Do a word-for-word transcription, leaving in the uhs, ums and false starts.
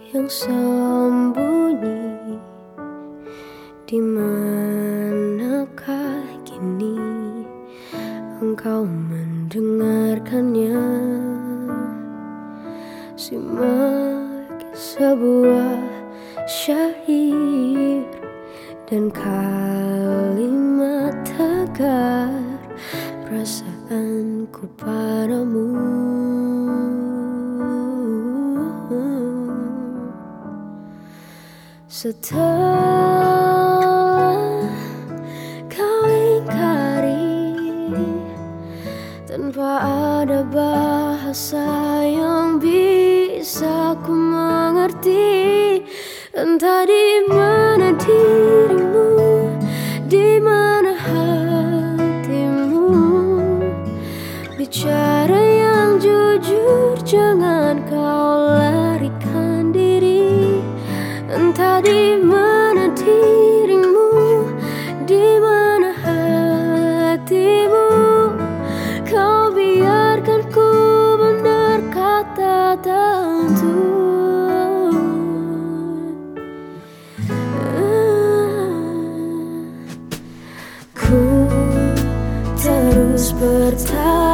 yang sembunyi, di manakah kini engkau mendengarkannya? Simak sebuah syair dan kalimat tegar perasaanku padamu. Setelah kau ingkari tanpa ada bahasa yang bisa ku mengerti, entah di mana dirimu, di mana hatimu. Bicara yang jujur, jangan kau larikan diri. Entah di mana dirimu, di mana hatimu. Kau biarkan ku berkata tentu. Ku terus bertanya,